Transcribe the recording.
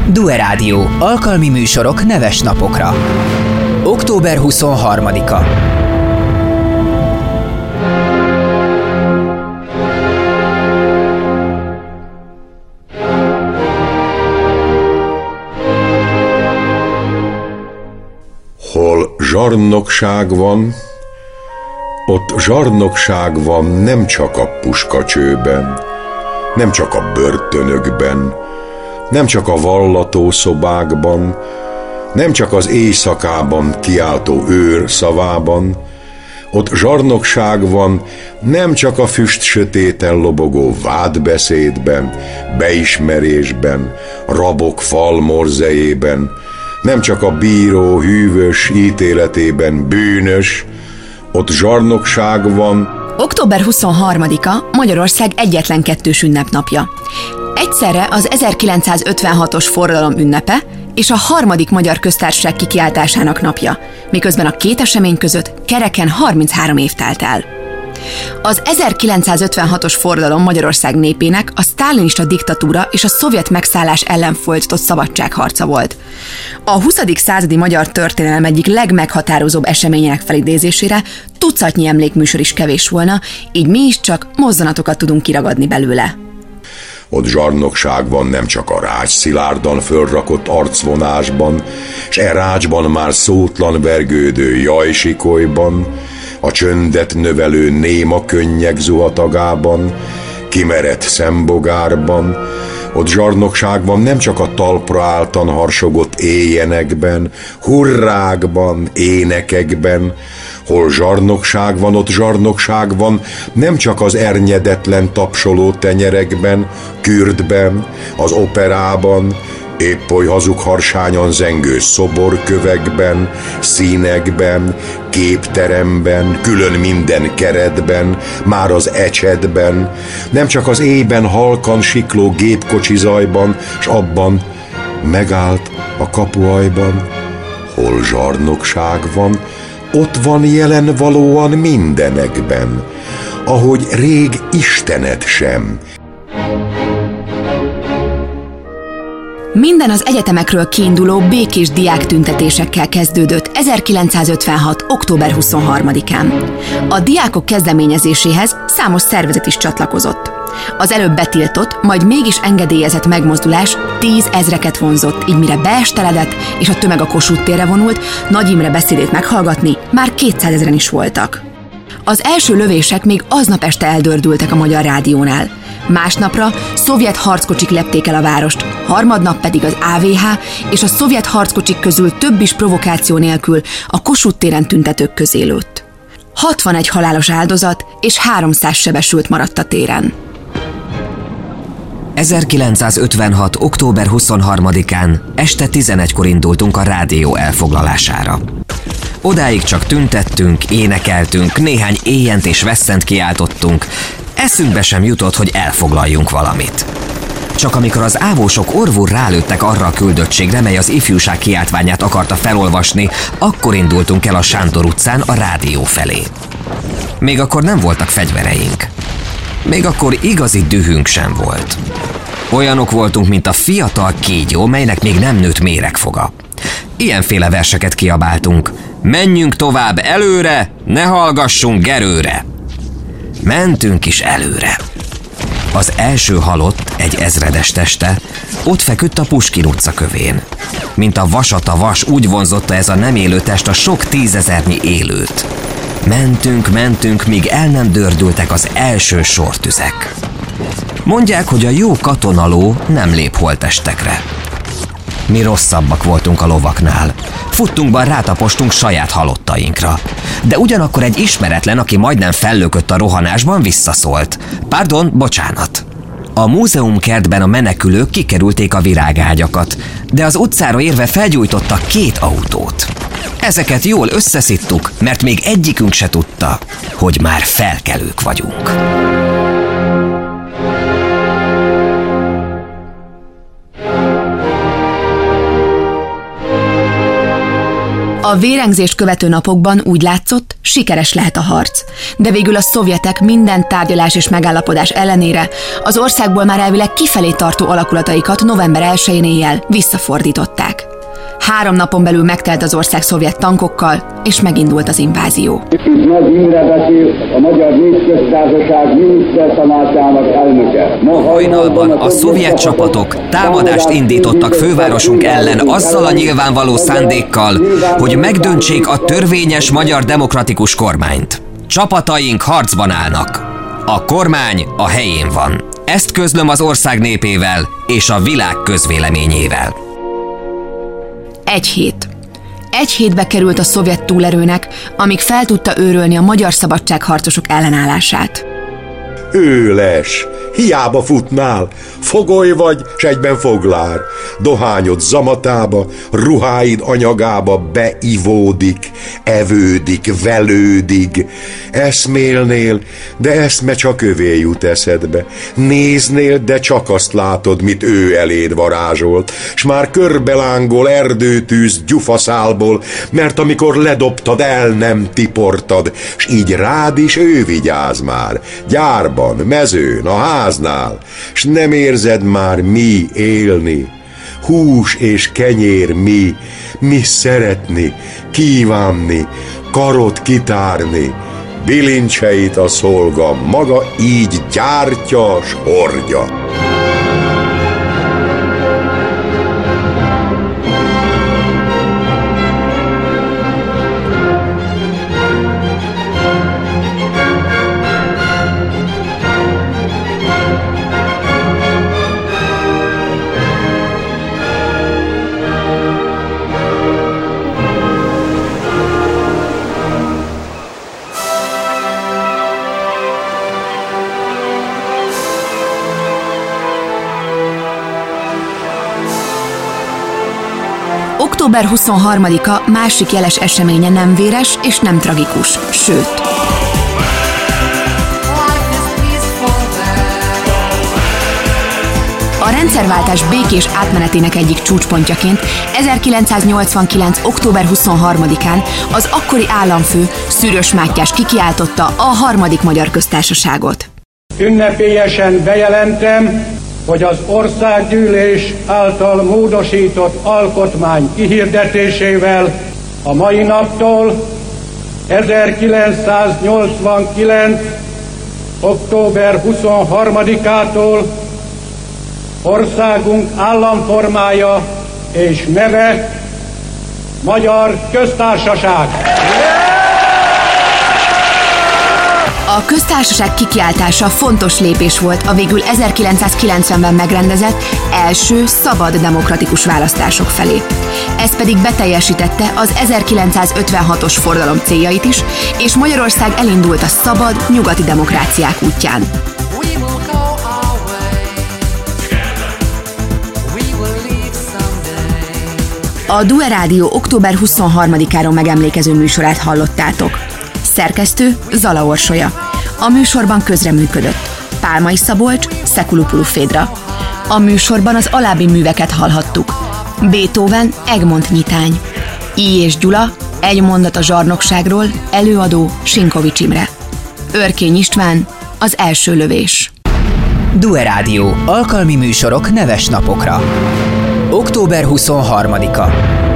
Due Rádió. Alkalmi műsorok neves napokra. Október 23-a. Hol zsarnokság van, ott zsarnokság van nem csak a puskacsőben, nem csak a börtönökben, nem csak a vallatószobákban, nem csak az éjszakában kiáltó őr szavában, ott zsarnokság van nem csak a füst sötéten lobogó vádbeszédben, beismerésben, rabok falmorzejében, nem csak a bíró hűvös ítéletében bűnös, ott zsarnokság van. Október 23-a Magyarország egyetlen kettős ünnepnapja. Egyszerre az 1956-os forradalom ünnepe és a harmadik Magyar Köztársaság kikiáltásának napja, miközben a két esemény között kereken 33 év telt el. Az 1956-os forradalom Magyarország népének a sztálinista diktatúra és a szovjet megszállás ellen folytatott szabadságharca volt. A 20. századi magyar történelem egyik legmeghatározóbb eseményének felidézésére tucatnyi emlékműsor is kevés volna, így mi is csak mozzanatokat tudunk kiragadni belőle. Ott zsarnokság van nem csak a rács szilárdan fölrakott arcvonásban, s e rácsban már szótlan vergődő jajsikolyban, a csöndet növelő néma könnyek zuhatagában, kimerett szembogárban, ott zsarnokság van nem csak a talpra álltan harsogott éjjenekben, hurrákban, énekekben, hol zsarnokság van, ott zsarnokság van nem csak az ernyedetlen tapsoló tenyerekben, Kürdben, az operában, épp oly hazug harsányan zengő szoborkövekben, színekben, képteremben, külön minden keretben, már az ecsetben, nem csak az éjben halkan sikló gépkocsi zajban, s abban megállt a kapuajban, hol zsarnokság van, ott van jelen valóan mindenekben, ahogy rég Istenet sem. Minden az egyetemekről kiinduló békés diáktüntetésekkel kezdődött 1956. október 23-án. A diákok kezdeményezéséhez számos szervezet is csatlakozott. Az előbb betiltott, majd mégis engedélyezett megmozdulás 10 000-eket vonzott, így mire beesteledett és a tömeg a Kossuth térre vonult, Nagy Imre beszédét meghallgatni már 200 000-en is voltak. Az első lövések még aznap este eldördültek a Magyar Rádiónál. Másnapra szovjet harckocsik lepték el a várost, harmadnap pedig az AVH és a szovjet harckocsik közül több is provokáció nélkül a Kossuth téren tüntetők közé lőtt. 61 halálos áldozat és 300 sebesült maradt a téren. 1956. október 23-án este 11-kor indultunk a rádió elfoglalására. Odáig csak tüntettünk, énekeltünk, néhány éjjent és veszent kiáltottunk, eszünkbe sem jutott, hogy elfoglaljunk valamit. Csak amikor az ávósok orvul rálőttek arra a küldöttségre, mely az ifjúság kiáltványát akarta felolvasni, akkor indultunk el a Sándor utcán a rádió felé. Még akkor nem voltak fegyvereink. Még akkor igazi dühünk sem volt. Olyanok voltunk, mint a fiatal kígyó, melynek még nem nőtt méregfoga. Ilyenféle verseket kiabáltunk. Menjünk tovább előre, ne hallgassunk Gerőre. Mentünk is előre. Az első halott, egy ezredes teste, ott feküdt a Puskin utca kövén. Mint a vasat a vas, úgy vonzotta ez a nem élő test a sok 10 000-nyi élőt. Mentünk, míg el nem dördültek az első sortüzek. Mondják, hogy a jó katonaló nem lép holttestekre. Mi rosszabbak voltunk a lovaknál. Futtunkban rátapostunk saját halottainkra. De ugyanakkor egy ismeretlen, aki majdnem fellökött a rohanásban, visszaszólt. Pardon, bocsánat. A múzeumkertben a menekülők kikerülték a virágágyakat, de az utcára érve felgyújtottak 2 autót. Ezeket jól összeszittuk, mert még egyikünk se tudta, hogy már felkelők vagyunk. A vérengzést követő napokban úgy látszott, sikeres lehet a harc. De végül a szovjetek minden tárgyalás és megállapodás ellenére az országból már elvileg kifelé tartó alakulataikat november 1-én éjjel visszafordították. 3 napon belül megtelt az ország szovjet tankokkal, és megindult az invázió. Nagy Imre beszél, a Magyar Népköztársaság minisztertanácsának elnöke. Hajnalban a szovjet csapatok támadást indítottak fővárosunk ellen azzal a nyilvánvaló szándékkal, hogy megdöntsék a törvényes magyar demokratikus kormányt. Csapataink harcban állnak. A kormány a helyén van. Ezt közlöm az ország népével és a világ közvéleményével. Egy hétbe került a szovjet túlerőnek, amíg fel tudta őrölni a magyar szabadságharcosok ellenállását. Őles, hiába futnál, fogoly vagy, s egyben foglár. Dohányod zamatába, ruháid anyagába beivódik, evődik, velődik. Eszmélnél, de eszme csak övé jut eszedbe. Néznél, de csak azt látod, mit ő eléd varázsolt, s már körbelángol erdőtűz gyufaszálból, mert amikor ledobtad, el nem tiportad, s így rád is ő vigyáz már, gyárban, mezőn, a háznál, s nem érzed már mi élni. Hús és kenyér mi szeretni, kívánni, karot kitárni, bilincseit a szolga maga így gyártja, s hordja. Október 23-a másik jeles eseménye nem véres és nem tragikus, sőt. A rendszerváltás békés átmenetének egyik csúcspontjaként 1989. október 23-án az akkori államfő, Szűrös Mátyás kikiáltotta a 3. Magyar Köztársaságot. Ünnepélyesen bejelentem, hogy az Országgyűlés által módosított alkotmány kihirdetésével a mai naptól 1989. október 23-ától országunk államformája és neve Magyar Köztársaság. A köztársaság kikiáltása fontos lépés volt a végül 1990-ben megrendezett első szabad demokratikus választások felé. Ez pedig beteljesítette az 1956-os forradalom céljait is, és Magyarország elindult a szabad, nyugati demokráciák útján. A Due Rádió október 23-áról megemlékező műsorát hallottátok. Szerkesztő Zala Orsolya. A műsorban közreműködött Pálmai Szabolcs, Szekulupulu Fédra. A műsorban az alábbi műveket hallhattuk. Beethoven, Egmont nyitány. I. és Gyula, Egy mondat a zsarnokságról, előadó Sinkovics Imre. Örkény István, Az első lövés. Due Rádió. Alkalmi műsorok neves napokra. Október 23-a.